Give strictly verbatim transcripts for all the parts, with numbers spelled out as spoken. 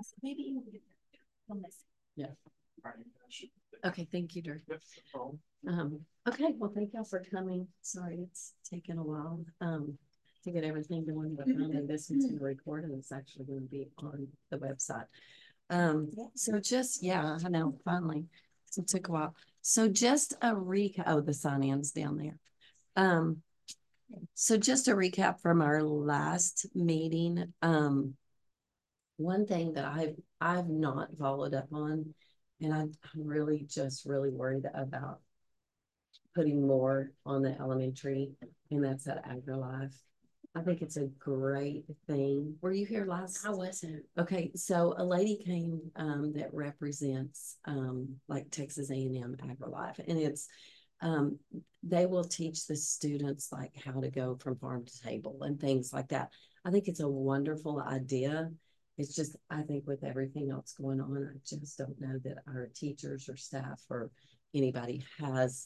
maybe you get that. Yeah. Okay, thank you, Dirk. Um, okay, well, thank y'all for coming. Sorry, it's taken a while um, to get everything going, but finally this is going to record and it's actually going to be on the website. Um, so just, yeah, I know, finally. It took a while. So just a recap. Oh, the sign-in's down there. Um, so just a recap from our last meeting. Um, one thing that I've I've not followed up on, and I'm really just really worried about putting more on the elementary, and that's at AgriLife. I think it's a great thing. Were you here last? I wasn't. Okay, so a lady came um, that represents um, like Texas A and M AgriLife, and it's um, they will teach the students like how to go from farm to table and things like that. I think it's a wonderful idea. It's just, I think with everything else going on, I just don't know that our teachers or staff or anybody has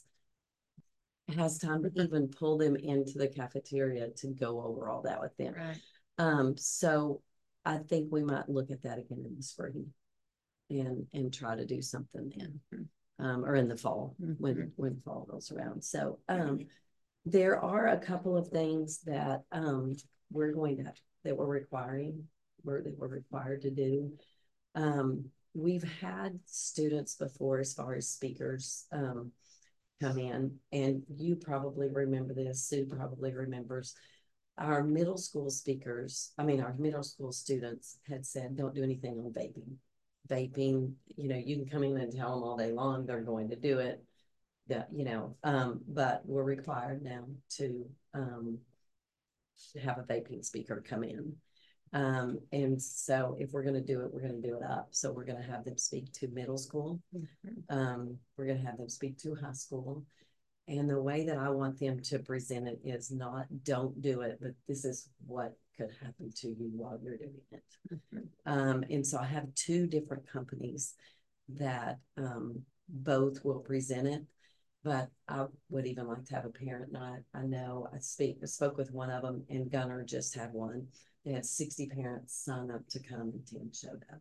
has time to even pull them into the cafeteria to go over all that with them. Right. Um, so I think we might look at that again in the spring and and try to do something then. Um, or in the fall mm-hmm. when when fall rolls around. So um, there are a couple of things that um, we're going to that we're requiring we're, that we're required to do. Um, we've had students before as far as speakers um, come in, and you probably remember this. Sue probably remembers. Our middle school speakers, I mean, our middle school students had said, don't do anything on vaping. Vaping, you know, you can come in and tell them all day long they're going to do it. That, you know, um, but we're required now to um, have a vaping speaker come in. Um, and so if we're going to do it, we're going to do it up. So we're going to have them speak to middle school. Mm-hmm. Um, we're going to have them speak to high school. And the way that I want them to present it is not, don't do it, but this is what could happen to you while you're doing it. Mm-hmm. Um, and so I have two different companies that um, both will present it, but I would even like to have a parent night. I know I speak, I spoke with one of them, and Gunner just had one. They had sixty parents sign up to come, and ten showed up.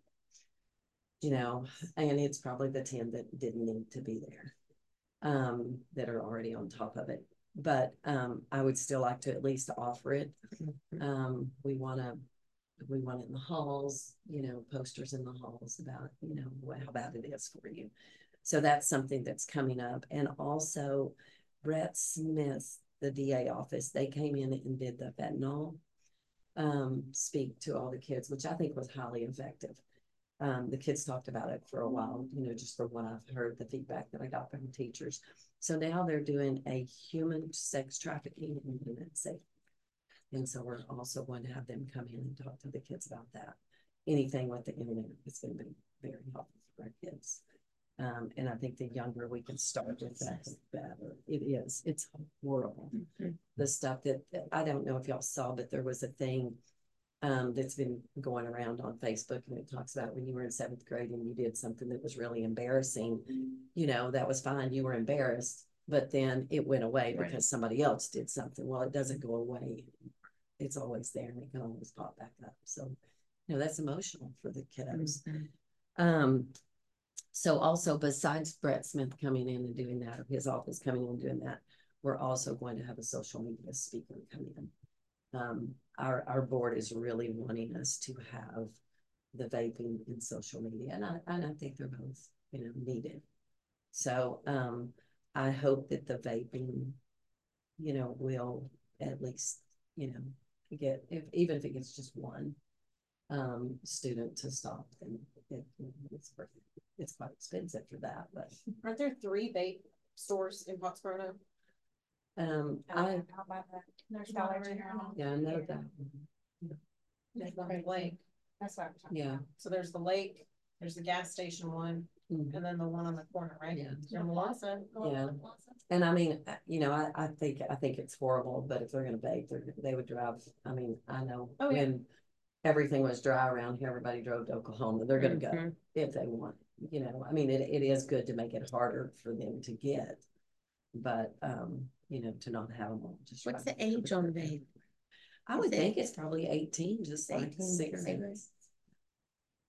You know, and it's probably the ten that didn't need to be there. Um, that are already on top of it. But um, I would still like to at least offer it. Um, we want to, we want it in the halls, you know, posters in the halls about, you know, how bad it is for you. So that's something that's coming up. And also Brett Smith, the D A office, they came in and did the fentanyl um, speak to all the kids, which I think was highly effective. Um, the kids talked about it for a while, you know, just from what I've heard, the feedback that I got from teachers. So now they're doing a human sex trafficking and human safety. And so we're also going to have them come in and talk to the kids about that. Anything with the internet is going to be very helpful for our kids. Um, and I think the younger we can start with that, the better. It is. It's horrible. Mm-hmm. The stuff that, I don't know if y'all saw, but there was a thing Um, that's been going around on Facebook, and it talks about when you were in seventh grade and you did something that was really embarrassing, you know, that was fine. You were embarrassed, but then it went away right. because somebody else did something. Well, it doesn't go away. It's always there and it can always pop back up. So, you know, that's emotional for the kiddos. Mm-hmm. Um, so also besides Brett Smith coming in and doing that, or his office coming in and doing that, we're also going to have a social media speaker come in. Um, our, our board is really wanting us to have the vaping in social media. And I, and I think they're both, you know, needed. So um, I hope that the vaping, you know, will at least, you know, get, if, even if it gets just one um, student to stop, then it, it's, it's quite expensive for that. But aren't there three vape stores in Pottsboro? Um, I, I There's Dollar General. Yeah, I know that. There's the lake. That's what I'm talking yeah. about. So there's the lake, there's the gas station one, mm-hmm. and then the one on the corner, right? Yeah. Melissa. Yeah. And I mean, you know, I, I think I think it's horrible, but if they're gonna bake, they're, they would drive. I mean, I know oh, when yeah. everything was dry around here, everybody drove to Oklahoma. They're gonna mm-hmm. go if they want. You know, I mean, it, it is good to make it harder for them to get, but um, you know, to not have them all just. What's the age on the vape? I would think it's probably eighteen, just like cigarettes.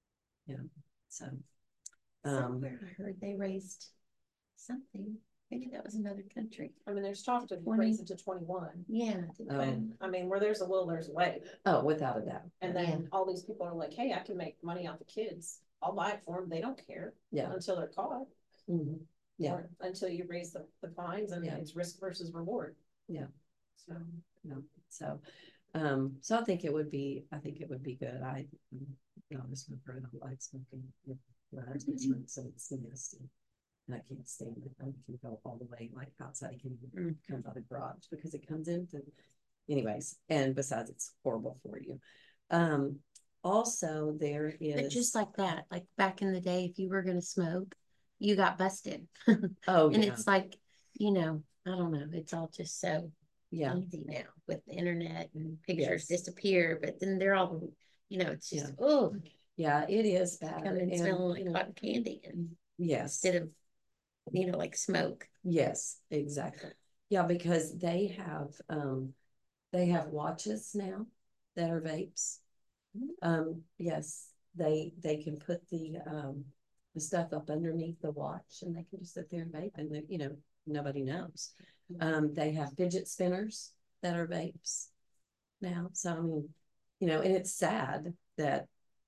Yeah, so. Um, Somewhere I heard they raised something. Maybe that was another country. I mean, there's talk to twenty raise it to twenty-one. Yeah. Um, I mean, where there's a will, there's a way. oh, without a doubt. And then all these people are like, hey, I can make money off the kids. I'll buy it for them. They don't care. Yeah. Until they're caught. Mm-hmm. Yeah. Or until you raise the, the fines and Yeah. it's risk versus reward. Yeah. So. No. So, um, so I think it would be, I think it would be good. I, I'm not a smoker. I don't like smoking. But I just smoke, so it's nasty. And I can't stand it. I can go all the way like outside. I can even come out of the garage because it comes into, anyways. And besides, it's horrible for you. Um, also there is But just like that, like back in the day, if you were going to smoke, you got busted. Oh, and yeah. it's like, you know, I don't know. It's all just so yeah. easy now with the internet and pictures Yes. disappear, but then they're all, you know, it's just, Yeah. oh, Yeah, it is bad. coming And, smelling like you know, cotton candy and yes. instead of, you know, like smoke. Yes, exactly. Yeah, because they have um they have watches now that are vapes. Um, yes, they they can put the um the stuff up underneath the watch and they can just sit there and vape and they, you know, nobody knows. Um, they have fidget spinners that are vapes now. So I mean, you know, and it's sad that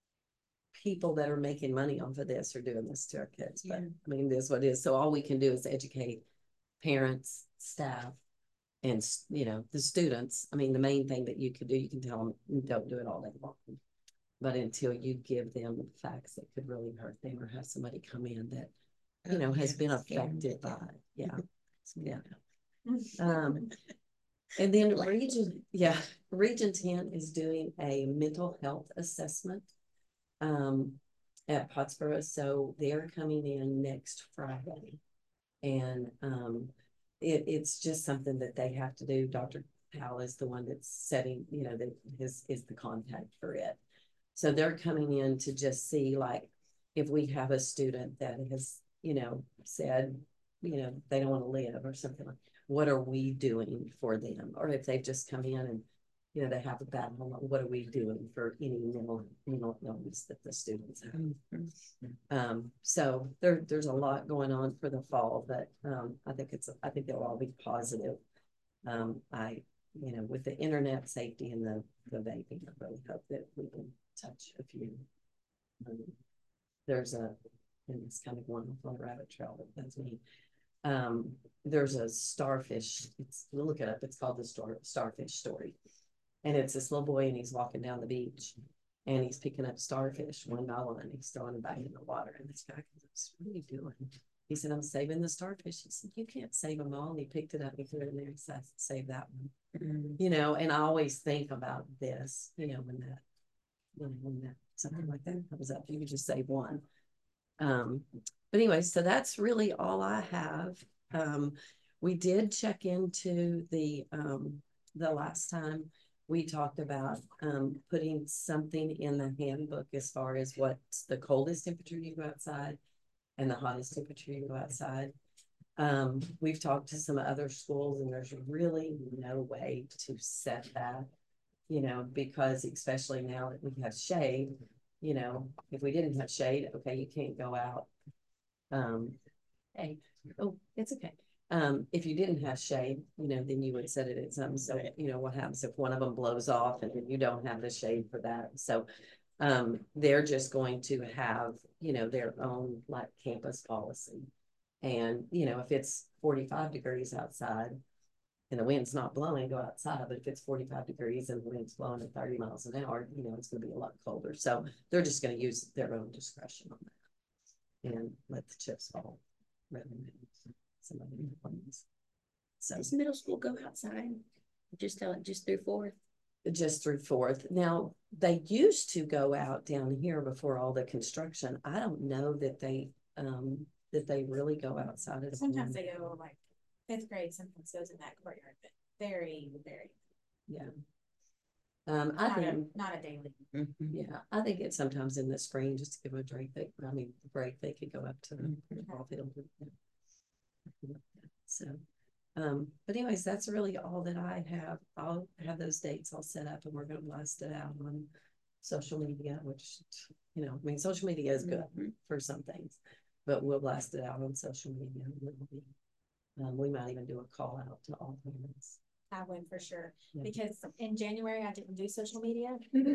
people that are making money off of this are doing this to our kids. But Yeah. I mean, this is what it is. So all we can do is educate parents, staff, and you know, the students. I mean, the main thing that you could do, you can tell them don't do it all day long. But until you give them facts that could really hurt them or have somebody come in that, you know, has been affected by it. Yeah. Yeah. Um, and then region, yeah, Region ten is doing a mental health assessment um, at Pottsboro. So they're coming in next Friday. And um, it, it's just something that they have to do. Doctor Powell is the one that's setting, you know, that his is the contact for it. So they're coming in to just see, like, if we have a student that has, you know, said, you know, they don't want to live or something like, what are we doing for them? Or if they've just come in and, you know, they have a bad moment, what are we doing for any mental, mental illness that the students have? Mm-hmm. Um, so there, there's a lot going on for the fall, but um, I think it's, I think it'll all be positive. Um, I, you know, with the internet safety and the, the vaping, I really hope that we can touch a few. Um, there's a, and it's kind of going off on a rabbit trail, but that's me. Um, there's a starfish, it's, we'll look it up, it's called the star, starfish story. And it's this little boy and he's walking down the beach and he's picking up starfish one by one and he's throwing them back in the water. And this guy goes, what are you doing? He said, I'm saving the starfish. He said, you can't save them all. And he picked it up and threw it in there. He said, save that one. Mm-hmm. You know, and I always think about this, you know, when that, you know, when that, something like that comes up, you could just save one. Um, but anyway, so that's really all I have. Um, we did check into the, um, the last time we talked about um, putting something in the handbook as far as what's the coldest temperature you go outside and the hottest temperature you go outside. Um, we've talked to some other schools and there's really no way to set that, you know, because especially now that we have shade, you know, if we didn't have shade, okay, you can't go out. Um, hey, oh, it's okay. Um, if you didn't have shade, you know, then you would set it at something. So, you know, what happens if one of them blows off and then you don't have the shade for that? So, um, they're just going to have, you know, their own like campus policy. And, you know, if it's forty-five degrees outside and the wind's not blowing, go outside. But if it's forty-five degrees and the wind's blowing at thirty miles an hour, you know, it's going to be a lot colder. So they're just going to use their own discretion on that and let the chips fall rather than some other ones. So does middle school go outside? Just uh, just through fourth? Just through fourth. Now they used to go out down here before all the construction. I don't know that they um that they really go outside. Of Sometimes they go like fifth grade, sometimes goes in that courtyard, but very, very yeah. Um, I not think a, not a daily. Mm-hmm. Yeah, I think it's sometimes in the spring just to give them a break. They, I mean, break they could go up to the ball field. So, um, but anyways, that's really all that I have. I'll have those dates all set up, and we're going to blast it out on social media, which, you know, I mean, social media is good Mhm. for some things, but we'll blast it out on social media. It'll be, um, we might even do a call out to all parents. I would for sure, Yeah. because in January I didn't do social media.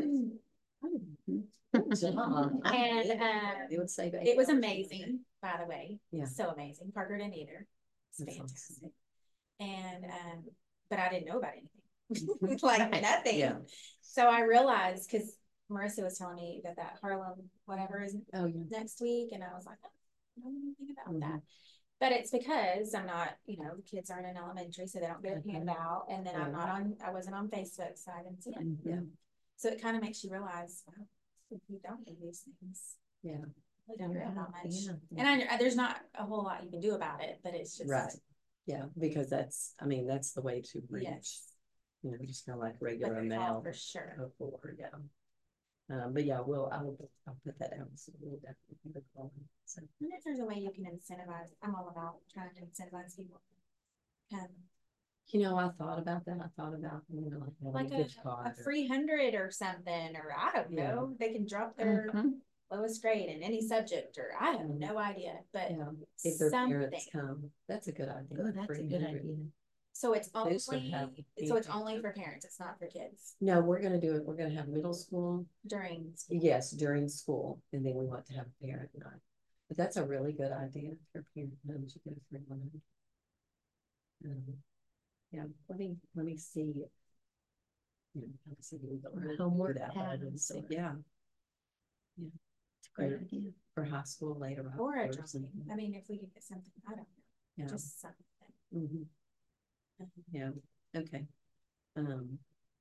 Good job. And, um, It would save. It was amazing, by the way. Yeah. So amazing. Parker didn't either. It's That's awesome. fantastic. And, um, but I didn't know about anything, like Right. nothing. Yeah. So I realized, cause Marissa was telling me that that Harlem, whatever is Oh, yeah. next week. And I was like, oh, I don't know anything about Mhm. that. But it's because I'm not, you know, the kids aren't in elementary, so they don't get a Mhm. handout. And then I'm Right. not on, I wasn't on Facebook, so I didn't see it. Yeah. So it kind of makes you realize, wow, if you don't do these things, Yeah. we don't know how much. Yeah. And I, there's not a whole lot you can do about it, but it's just. Right. Yeah, because that's, I mean, that's the way to reach, Yes. you know, just kind of like But regular the call mail. for sure. Before, yeah. Um, but yeah, we'll, I'll, I'll put that out, so we'll definitely be calling. So, And if there's a way you can incentivize, I'm all about trying to incentivize people. Um, you know, I thought about that, I thought about, you know, like having a, gift card a or- free hundred or something, or I don't Yeah. know, they can drop their Mhm. lowest grade in any subject, or I have no idea, but Yeah, if their parents something. come, that's a good idea. Oh, that's a Free good hundred. idea. So it's Those would only, have so it's big- only for parents, it's not for kids No, we're gonna do it, we're gonna have middle school, during. yes, during school, and then we want to have a parent night. But that's a really good idea for parent night, you get a free one. Um, Yeah, let me, let me see. You know, how to see we don't Or really do homework that, but I didn't pads see- or- Yeah, It's a great Or- idea. for high school later on. Or a or drawing, something. I mean, if we could get something, I don't know, Yeah. just something. Mhm. Yeah, okay. Um.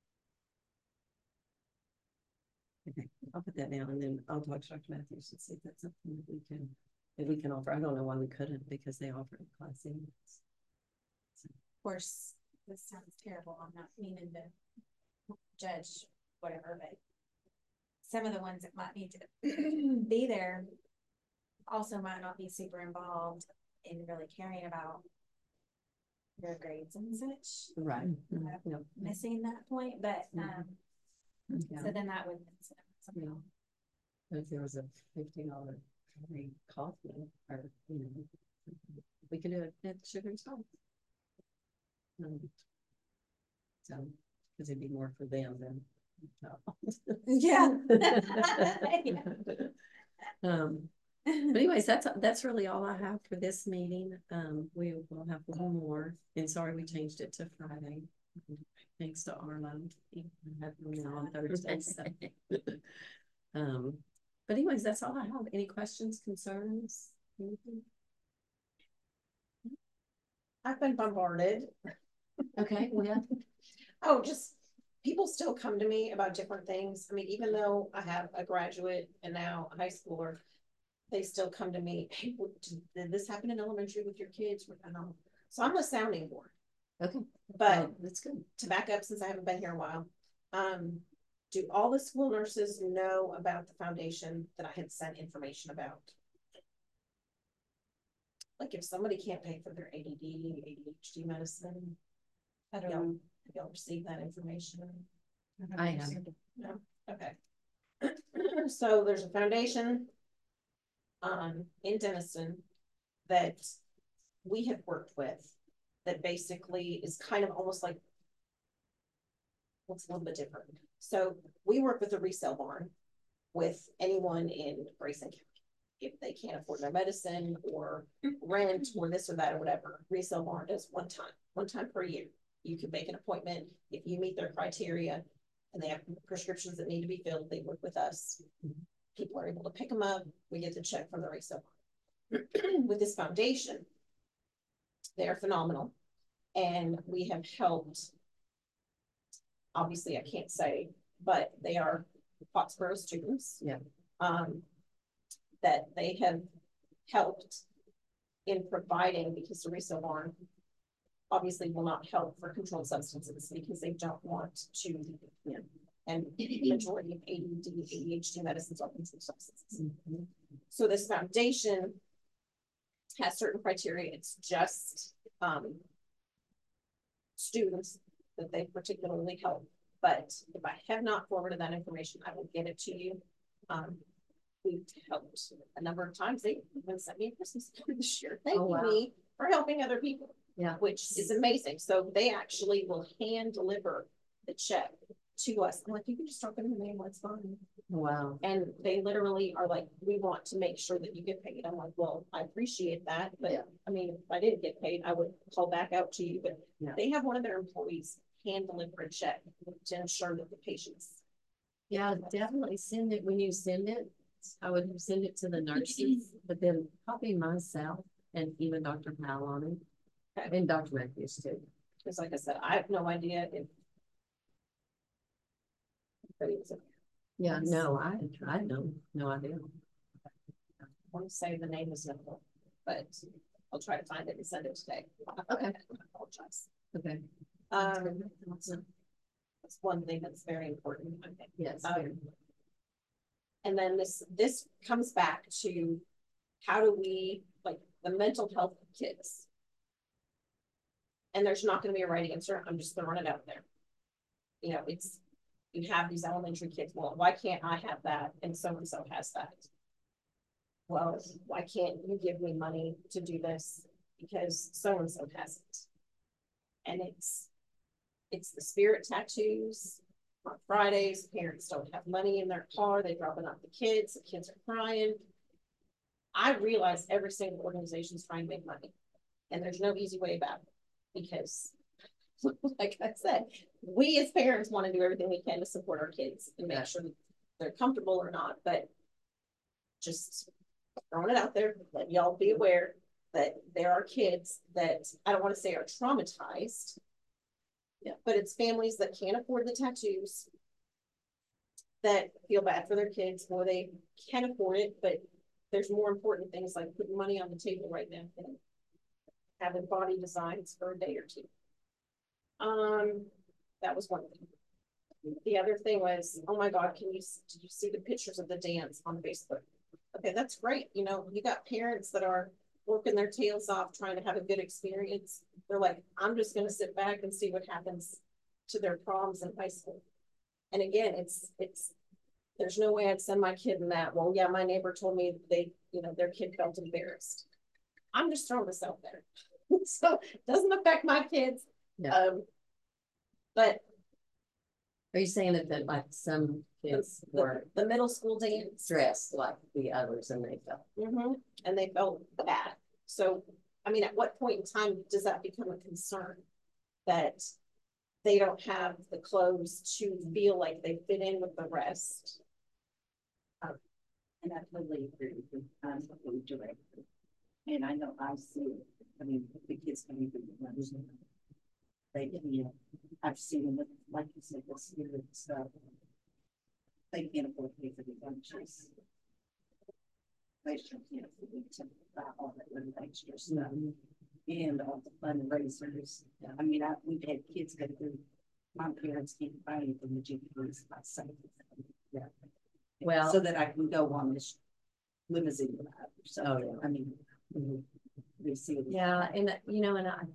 Okay, I'll put that down and then I'll talk to Doctor Matthews and see if that's something that we can, that we can offer. I don't know why we couldn't, because they offer a class in. Of course, this sounds terrible, I'm not meaning to judge whatever, but some of the ones that might need to be there also might not be super involved in really caring about their grades and such. Right. Mhm. Uh, Yep. Missing that point, but, um, Yeah. so then that would. Yeah. If there was a fifty dollar free coffee or, you know, we could do it at Sugar and Salt. Um, So, because it'd be more for them than. Yeah. Um, but anyways, that's, that's really all I have for this meeting. Um, we will have one more, and sorry, we changed it to Friday. Thanks to Arlo. We have them now on Thursday, so. Um, but anyways, that's all I have. Any questions, concerns? Anything? I've been bombarded. Okay, well, yeah. Oh, just people still come to me about different things. I mean, even though I have a graduate and now a high schooler, they still come to me, hey, what- did this happen in elementary with your kids? Um, So I'm a sounding board, Okay, but well, that's good. to back up, since I haven't been here a while, um, do all the school nurses know about the foundation that I had sent information about? Like if somebody can't pay for their A D D, A D H D medicine, I don't know, have y'all received that information? I have. No, okay. So there's a foundation um, in Denison that we have worked with that basically is kind of almost like what's a little bit different. So we work with a resale barn with anyone in Grayson County. If they can't afford their medicine or rent or this or that or whatever, resale barn does one time, one time per year. You can make an appointment if you meet their criteria and they have prescriptions that need to be filled, they work with us. People are able to pick them up. We get the check from the resale barn. With this foundation, they're phenomenal. And we have helped, obviously I can't say, but they are Foxborough students. Yeah. Um, that they have helped in providing, because the resale barn obviously will not help for controlled substances because they don't want to, you know, and the majority of A D D, A D H D medicines are controlled substances. Mm-hmm. So this foundation has certain criteria. It's just um, students that they particularly help. but if I have not forwarded that information, I will get it to you. Um, we've helped a number of times. They even sent me a Christmas card this year, thanking Oh, wow. me for helping other people. Yeah. Which is amazing. So they actually will hand deliver the check to us. I'm like, you can just drop it in the mail, it's fine. Wow. And they literally are like, we want to make sure that you get paid. I'm like, well, I appreciate that, but Yeah. I mean, if I didn't get paid, I would call back out to you, but Yeah. they have one of their employees hand deliver a check to ensure that the patients. Yeah, definitely send it when you send it. I would send it to the nurses, but then copy myself and even Doctor Powell on it. Okay. And Doctor Matthews too. Because like I said, I have no idea if. But it was a- Yeah, no, I, I know, no idea. I want to say the name is Nicole, but I'll try to find it and send it today. Okay. I apologize. Okay. Um, that's one thing that's very important, I think. Yes. Um, and then this, this comes back to how do we, like, the mental health of kids. And there's not gonna be a right answer, I'm just throwing it out there. You know, it's, you have these elementary kids, well, why can't I have that and so-and-so has that? Well, why can't you give me money to do this because so-and-so has it? And it's, it's the spirit tattoos. On Fridays, parents don't have money in their car, they're dropping off the kids, the kids are crying. I realize every single organization is trying to make money, and there's no easy way about it, because like I said, we as parents want to do everything we can to support our kids and make Yeah. sure that they're comfortable or not, but just throwing it out there, let y'all be aware that there are kids that I don't want to say are traumatized. Yeah, but it's families that can't afford the tattoos, that feel bad for their kids, or they can afford it, but there's more important things like putting money on the table right now than having body designs for a day or two. Um, that was one thing. The other thing was, oh my God, can you, did you see the pictures of the dance on Facebook? Okay, that's great. You know, you got parents that are working their tails off, trying to have a good experience. They're like, I'm just going to sit back and see what happens to their proms in high school. And again, it's, it's, there's no way I'd send my kid in that. Well, yeah, my neighbor told me they, you know, their kid felt embarrassed. I'm just throwing this out there. So it doesn't affect my kids. Yeah. Um, but Are you saying that, that like some kids the, were the middle school dance, dressed like the others and they felt? mm-hmm, and they felt bad. So, I mean, at what point in time does that become a concern that they don't have the clothes to feel like they fit in with the rest? Um, and I totally agree with you. I'm totally direct. And I know I see, I mean, the kids coming through the lunch. They, you know, I've seen them with, like you said, the spirit stuff. They can't afford to pay for the lunches. They sure can't afford to buy all that little extra stuff. And all the fundraisers. I mean, I, we've had kids go through, my parents can't buy anything the G Ps by Sunday. Yeah. Well- so that I can go on this limousine ride. So, Oh, yeah. I mean, Mhm. they see it. Yeah, and uh, you know, and I,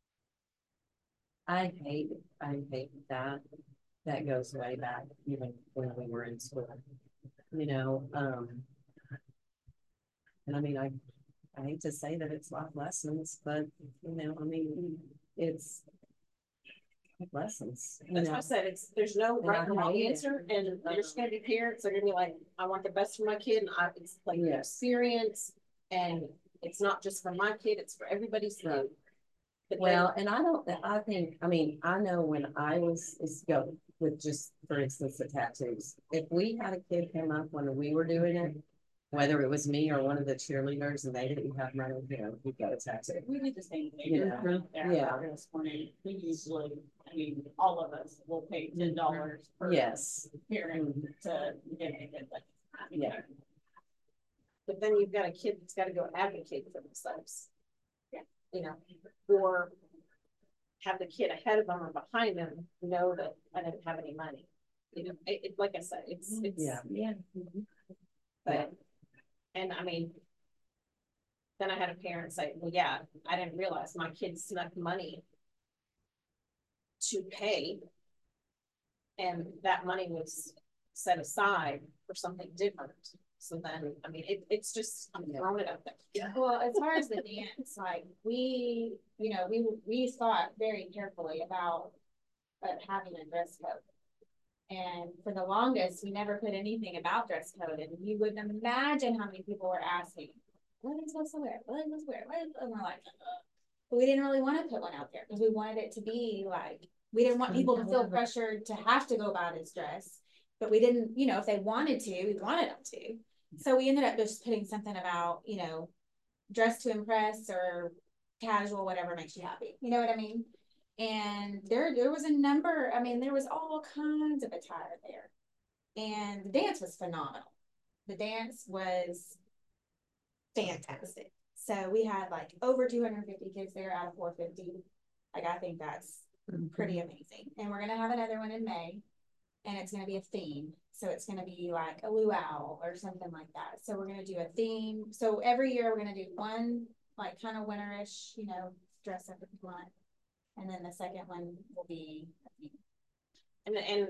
I hate, I hate that. That goes way back, even when we were in school. You know, um, and I mean, I, I hate to say that it's life lessons, but you know, I mean, it's lessons. You That's know? what I said. It's, there's no And right I or wrong hate it. answer, and there's gonna be parents that are gonna be like, I want the best for my kid, and I, it's like an Yes. experience, and it's not just for my kid, it's for everybody's kid. Right. But Well, and I don't, I think, I mean, I know when I was, is go with just, for instance, the tattoos. If we had a kid come up when we were doing it, whether it was me or one of the cheerleaders and they didn't have money, you know, we got a tattoo. We do the same thing. You know, We're out there yeah. This morning, we usually, I mean, all of us will pay ten dollars per Yes. parent to get it. But, Yeah. But then you've got a kid that's gotta go advocate for themselves. Yeah. You know, or have the kid ahead of them or behind them know that I didn't have any money. You know, it, it like I said, it's, it's. Yeah. Yeah. But, and I mean, then I had a parent say, well, yeah, I didn't realize my kid snuck money to pay And that money was set aside for something different. So then, I mean, it, it's just, I'm throwing it up there. Yeah. Well, as far as the dance, like we, you know, we, we thought very carefully about uh, having a dress code. And for the longest, we never put anything about dress code, and you wouldn't imagine how many people were asking, what are they supposed to wear? What are they supposed to wear? What is, and we're like, uh, but we didn't really want to put one out there because we wanted it to be like, we didn't want people to feel pressured to have to go buy this dress, but we didn't, you know, if they wanted to, we wanted them to. So we ended up just putting something about, you know, dress to impress or casual, whatever makes you happy. You know what I mean? And there, there was a number, I mean, there was all kinds of attire there. And the dance was phenomenal. The dance was fantastic. So we had like over two hundred fifty kids there out of four hundred fifty. Like, I think that's pretty amazing. And we're going to have another one in May, and it's going to be a theme. So it's going to be like a luau or something like that. So we're going to do a theme. So every year we're going to do one like kind of winterish, you know, dress up if you want. And then the second one will be a theme. And, and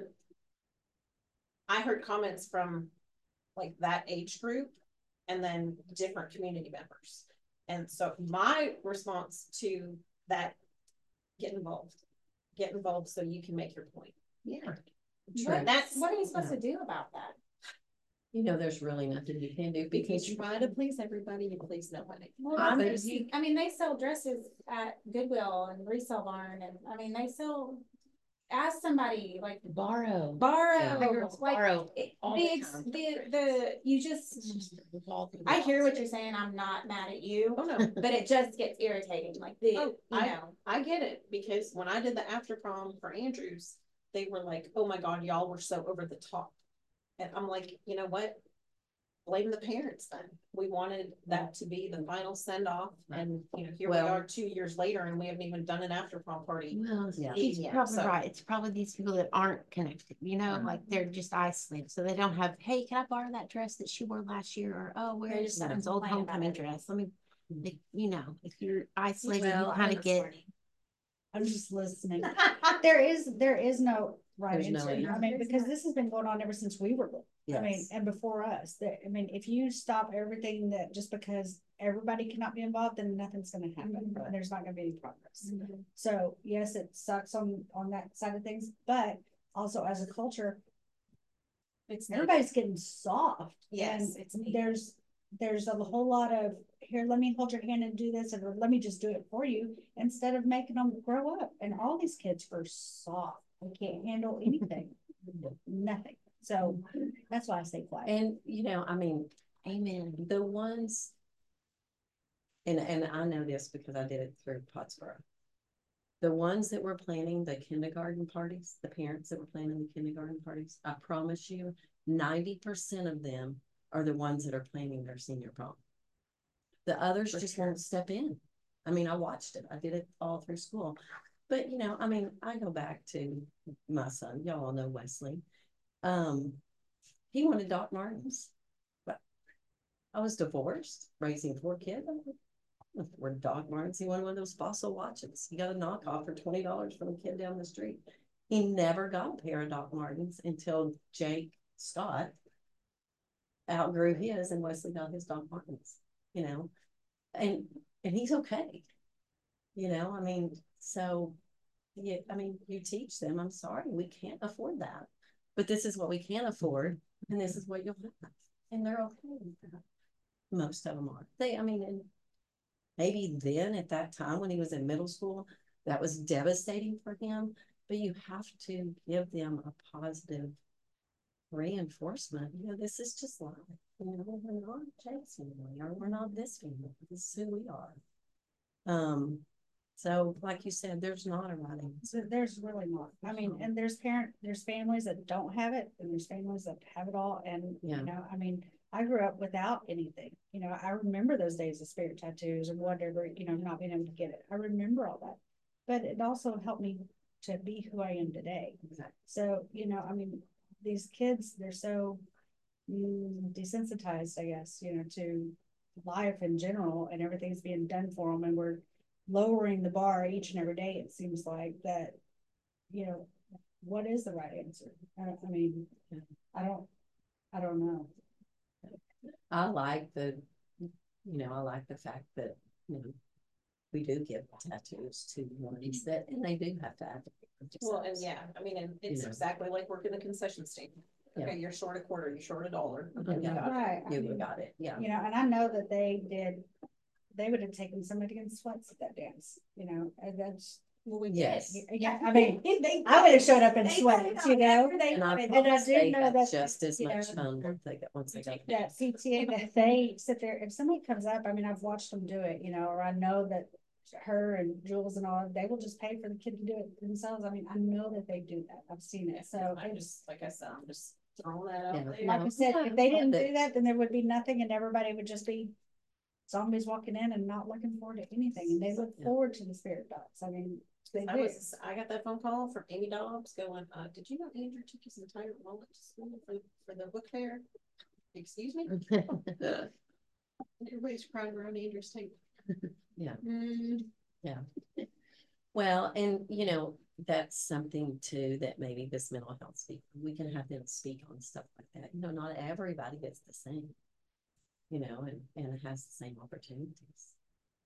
I heard comments from like that age group and then different community members. And so my response to that, get involved, get involved so you can make your point. Yeah. What, That's what are you supposed yeah. to do about that? You know, there's really nothing you can do because you try to please everybody, you please nobody. Well, I'm they- just- I mean, they sell dresses at Goodwill and Resale Barn, and I mean, they sell. Ask somebody like Borrow. borrow, Yeah. My girls like borrow it- all the, the ex- time. the the you just. I hear what you're saying. I'm not mad at you, Oh, no. but it just gets irritating. Like the Oh, you I- know. I get it, because when I did the after prom for Andrews, they were like, oh my God, y'all were so over the top. And I'm like, you know what? Blame the parents then. We wanted that to be the final send off, and you know, here we Well- are two years later and we haven't even done an after prom party. Well, Yeah. she's Yeah, probably so- right. It's probably these people that aren't connected, you know, Mhm. like they're just isolated. So they don't have, hey, can I borrow that dress that she wore last year? Or, oh, They where's just don't someone's old complain about homecoming it. dress? Let me, like, you know, if you're isolated, Well, you I kind of get, I'm just listening. There is, there is no right There's no answer. I answer. mean, because this has been going on ever since we were little. I mean, Yes. and before us, that, I mean, if you stop everything that just because everybody cannot be involved, then nothing's gonna happen. Mhm. There's not gonna be any progress. So yes, it sucks on, on that side of things, but also as a culture, It's needed. everybody's getting soft. Yes, and it's needed. There's, there's a whole lot of, here, let me hold your hand and do this, and or let me just do it for you, instead of making them grow up. And all these kids are soft. They can't handle anything, nothing. So that's why I stay quiet. And, you know, I mean, amen. the ones, and, and I know this because I did it through Pottsboro. The ones that were planning the kindergarten parties, the parents that were planning the kindergarten parties, I promise you, ninety percent of them are the ones that are planning their senior prom. The others For just sure. won't step in. I mean, I watched it. I did it all through school. But, you know, I mean, I go back to my son. Y'all all know Wesley. Um, he wanted Doc Martens. But I was divorced, raising four kids. We're Doc Martens. He wanted one of those fossil watches. He got a knockoff for twenty dollars from a kid down the street. He never got a pair of Doc Martens until Jake Scott outgrew his and Wesley got his Doc Martens, you know, and, and he's okay. You know, I mean, so, yeah, I mean, you teach them, I'm sorry, we can't afford that, but this is what we can afford, and this is what you'll have, and they're okay with that. Most of them are. They, I mean, and maybe then at that time when he was in middle school, that was devastating for him, but you have to give them a positive reinforcement. You know, this is just life. You know, we're not Jake's family, or we're not this family. This is who we are. Um, so like you said, there's not a right answer. So there's really not. I mean, and there's parent, there's families that don't have it, and there's families that have it all. And, Yeah. you know, I mean, I grew up without anything. You know, I remember those days of spirit tattoos and whatever, you know, not being able to get it. I remember all that. But it also helped me to be who I am today. Exactly. So, you know, I mean, these kids, they're so mm, desensitized, I guess, you know, to life in general, and everything's being done for them. And we're lowering the bar each and every day. It seems like that, you know, what is the right answer? I, don't- I mean, I don't, I don't know. I like the, you know, I like the fact that, you know, we do give tattoos to ones that, and they do have to advocate for Well, and themselves. yeah, I mean, and it's know. exactly like working a concession stand. Yeah. Okay, you're short a quarter, you're short a dollar. Okay, we Yeah. got it. Right. I You mean, got it, yeah. You know, and I know that they did, they would have taken somebody in sweats at that dance, you know, and that's. Well, we Yes. Yeah, I mean, They I would have showed up in They sweats, got you know? whatever they And I wanted. And I promise do they know have that, just as you much know, fun once they get, once they go. that P T A, that they sit there, if somebody comes up, I mean, I've watched them do it, you know, or I know that her and Jules and all, they will just pay for the kid to do it themselves. I mean, I know that they do that. I've seen it, so I it's. just, like I said, I'm just throwing that out Yeah. there. Like I said, if they Yeah, didn't but- do that, then there would be nothing and everybody would just be zombies walking in and not looking forward to anything. And they look Yeah. forward to the spirit dogs. I mean, they I do. was, I got that phone call from Amy Dobbs going, uh, did you know Andrew took his entire wallet to school for, for the book fair? Excuse me? And everybody's crying around Andrew's table. Yeah. Mm, Well, and you know, that's something too, that maybe this mental health speak, we can have them speak on stuff like that. You know, not everybody gets the same, you know, and, and has the same opportunities.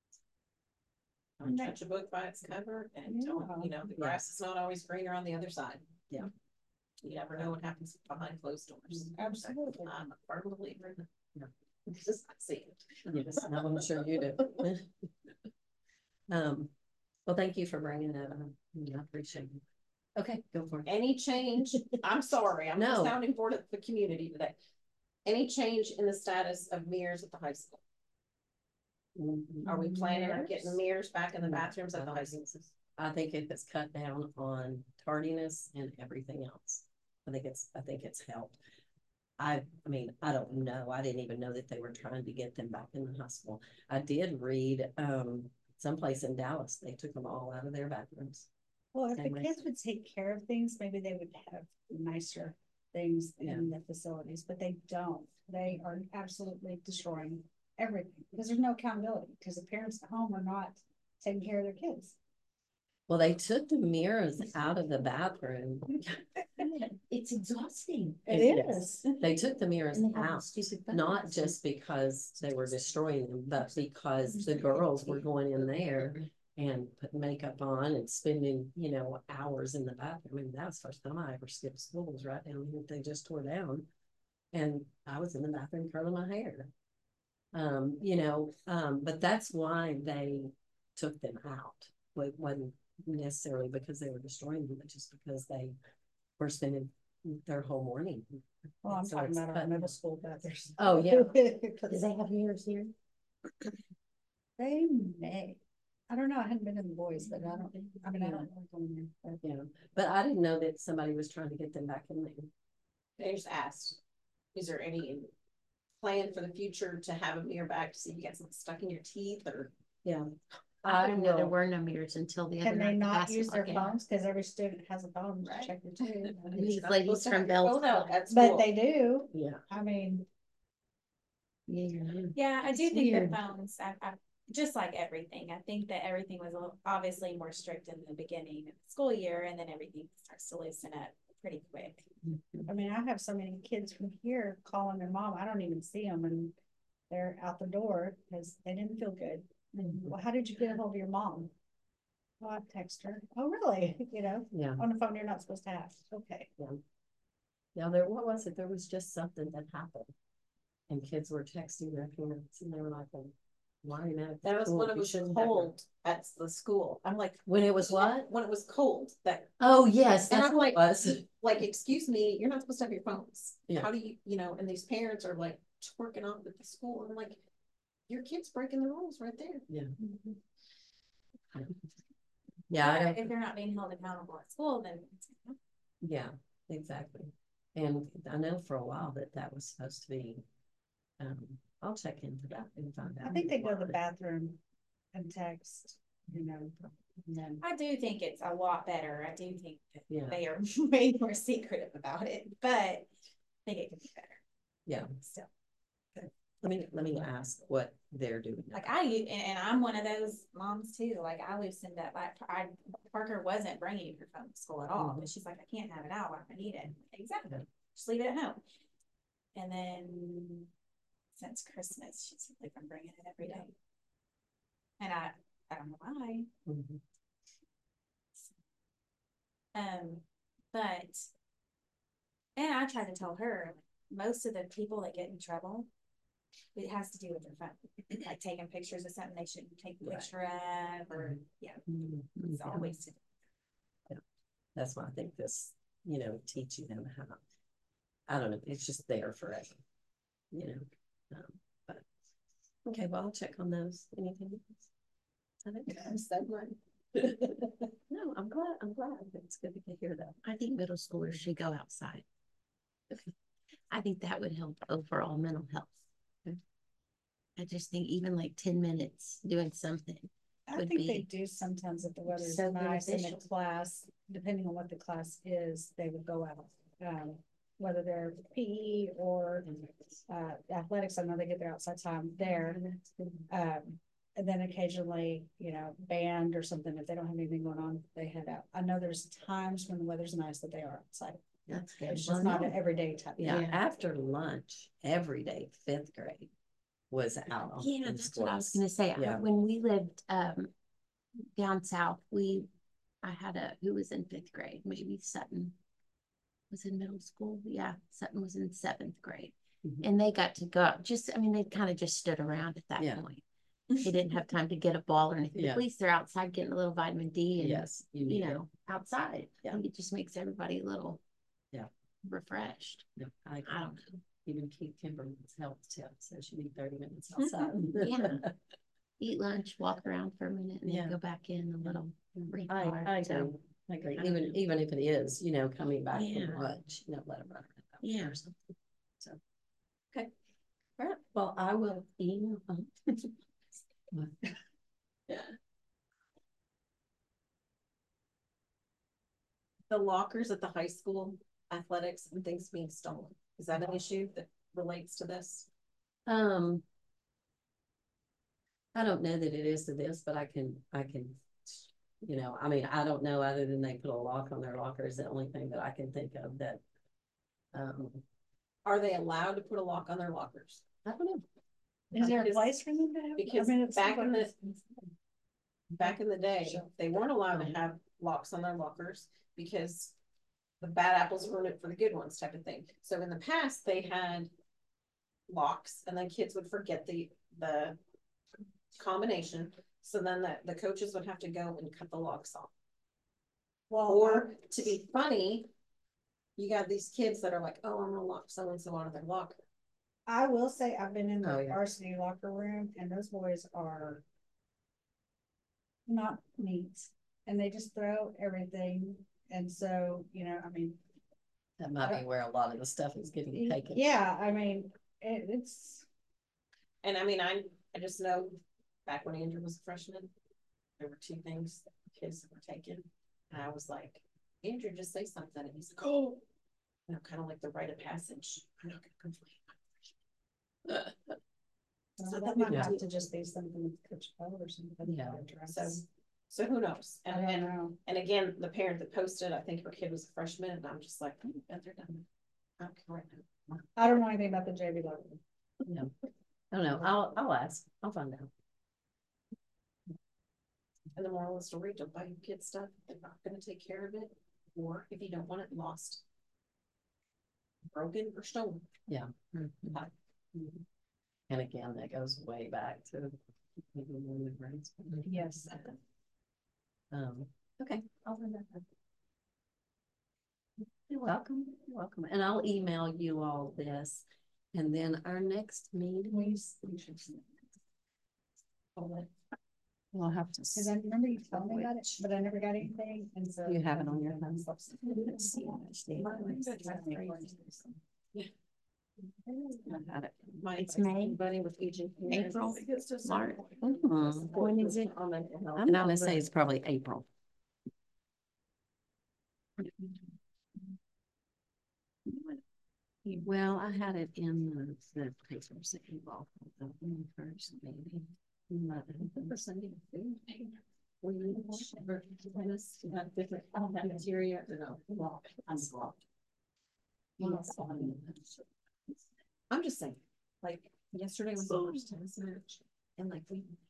Don't judge a book by its cover and don't, you know, the Yeah. grass is not always greener on the other side. Yeah. You never know what happens behind closed doors. Absolutely. I'm a firm believer in Yeah. that. Just I see it. Yes, no, I'm sure you do. Um, well, thank you for bringing that up. I appreciate it. Okay, go for it. Any change, I'm sorry, I'm the No. sounding board of the community today. Any change in the status of mirrors at the high school? Are we planning on getting mirrors back in the bathrooms at the high school? I think it has cut down on tardiness and everything else. I think it's, I think it's helped. I, I mean, I don't know. I didn't even know that they were trying to get them back in the hospital. I did read, um, someplace in Dallas, they took them all out of their bathrooms. Well, if Same the way. kids would take care of things, maybe they would have nicer things in the facilities, but they don't. They are absolutely destroying everything because there's no accountability because the parents at home are not taking care of their kids. Well, they took the mirrors out of the bathroom. It's exhausting. It Yes. is. They took the mirrors And they have out, stupid not buttons. just because they were destroying them, but because the girls were going in there and putting makeup on and spending, you know, hours in the bathroom. And that was the first time I ever skipped school, was right down here, they just tore down. And I was in the bathroom curling my hair. Um, you know, um, but that's why they took them out. It wasn't necessarily because they were destroying them, but just because they were spending their whole morning. Well, I'm So talking it's about our cut middle down. school bathrooms. Oh, yeah. Do they have mirrors here? They may. I don't know. I hadn't been in the boys, but I don't, I mean, I don't like going there. but- Yeah, but I didn't know that somebody was trying to get them back in there. They just asked, is there any plan for the future to have a mirror back to see if you got something stuck in your teeth or? Yeah. I I didn't know there will, were no mirrors until the other Can night. they at the not use their basketball game. phones? Cause every student has a phone to Right. check their too. These Not ladies supposed to from have your Bell's phone out at But school. they do. yeah, I mean, Yeah, you're right. Yeah, I do It's think weird. the phones, I, I, just like everything, I think that everything was a little- obviously more strict in the beginning of the school year, and then everything starts to loosen up pretty quick. I mean, I have so many kids from here calling their mom. I don't even see them and they're out the door because they didn't feel good. And, well, how did you get a hold of your mom? Well, I text her. Oh, really? You know, yeah, on the phone you're not supposed to have. Okay. yeah, there, what was it? There was just something that happened. And kids were texting their parents and they were like, well, why are you mad at the That was school? when it You was shouldn't have your-" cold at the school. I'm like, When it was what? when it was cold, that, Oh, yes, And that's I'm what it was. like, excuse me, you're not supposed to have your phones. Yeah. How do you, you know, and these parents are like twerking off at the school. I'm like, your kid's breaking the rules right there. Yeah. Yeah, I don't, If they're not being held accountable at school, then it's yeah, exactly. And I know for a while that that was supposed to be, um, I'll check into that and find out. I think they go to the bathroom and text, you know, and then. I do think it's a lot better. I do think that Yeah, they are way more secretive about it, but I think it could be better. yeah. Still. Let me, let me ask what they're doing. Like I, u- and, and I'm one of those moms too, like I loosened up, I, I, Parker wasn't bringing her phone to school at all, but she's like, I can't have it out when I need it. Exactly, just leave it at home. And then since Christmas, she's like, I'm bringing it every day. And I, I don't know why. Mhm. Um, but, and I tried to tell her, most of the people that get in trouble, it has to do with their phone, like taking pictures of something they shouldn't take a picture of, or, yeah, Mhm. it's always to That's why I think this, you know, teaching them how, I don't know, it's just there forever, you know. Um, but okay, well, I'll check on those. Anything else? I think Yes, that one. no, I'm glad. I'm glad. It's good to hear that. I think middle schoolers should go outside. I think that would help overall mental health. I just think even like ten minutes doing something. I would think they be do sometimes if the weather's so nice in the beneficial. class, depending on what the class is, they would go out. Um, whether they're P E or uh athletics, I know they get their outside time there. Um, and then occasionally, you know, band or something, if they don't have anything going on, they head out. I know there's times when the weather's nice that they are outside. That's good. It's Well, just not no. an everyday type. Yeah, Yeah. after lunch, every day, fifth grade was out. on- Yeah, in that's what I was sports. gonna say. I- Yeah. When we lived um down south, we I had a who was in fifth grade, maybe Sutton was in middle school. Yeah, Sutton was in seventh grade. Mhm. And they got to go out just, I mean, they kind of just stood around at that Yeah. point. They didn't have time to get a ball or anything. Yeah. At least they're outside getting a little vitamin D and Yes, you you need it. know, outside. Yeah. I think it just makes everybody a little Yeah. refreshed. No, I, I don't know. even Keith Kimberly's health tip says you need thirty minutes outside. Yeah. Eat lunch, walk around for a minute, and then Yeah. go back in a little I, recharge. I agree. So, I agree. I Even, don't know. even if it is, you know, coming back Yeah. from lunch, you know, let them run around. Yeah. Or something. So, okay. All right. Well, I will email. Yeah. The lockers at the high school, athletics and things being stolen, is that an issue that relates to this? Um. I don't know that it is to this, but I can, I can, you know, I mean, I don't know, other than they put a lock on their locker is the only thing that I can think of that. Um, Are they allowed to put a lock on their lockers? I don't know. Is there a Because- place for them to have? I Because mean, it's back in the, sometimes- back in the day, they weren't allowed to have locks on their lockers because the bad apples ruin it for the good ones type of thing. So in the past, they had locks and then kids would forget the, the combination. So then the, the coaches would have to go and cut the locks off. Well, Or to be funny, you got these kids that are like, oh, I'm gonna lock so-and-so out of their locker. I will say I've been in Oh, the yeah. varsity locker room and those boys are not neat and they just throw everything. And so, you know, I mean, That might be where a lot of the stuff is getting taken. yeah, I mean, it, it's, And I mean, I, I just know back when Andrew was a freshman, there were two things that kids that were taken. And I was like, Andrew, just say something. And he's like, oh, you know, kind of like the rite of passage. I'm not gonna complain. so So that that might would have be- to just be something with Coach Bell or something. Yeah. So, so who knows? I And, don't and, know. and again, the parent that posted, I think her kid was a freshman and I'm just like, oh, bet they're done. I'm correct. I don't know anything about the J V locker. Yeah. I don't know. I'll, I'll ask. I'll find out. And the moral of the story, don't buy your kids stuff. They're not gonna take care of it. Or if you don't want it lost, broken or stolen. Yeah. Mhm. And again, that goes way back to. even when we were in school. Yes. Um, okay, I'll find that out. You're welcome, you're welcome. And I'll email you all this. And then our next meeting. We'll have to. Cause I remember you telling me about it, but I never got anything. And so. You have it on your phone. Let's see how much they- I got it. It's May, Buddy with agent. April, March. Mhm. When is it? I'm gonna say it's probably April. Well, I had it in the, the papers that you all put in first, maybe. But I think for Sunday food. We need to share this, have different bacteria, you know. Unblocked. I'm just saying, like, yesterday was the first tennis match, and like, we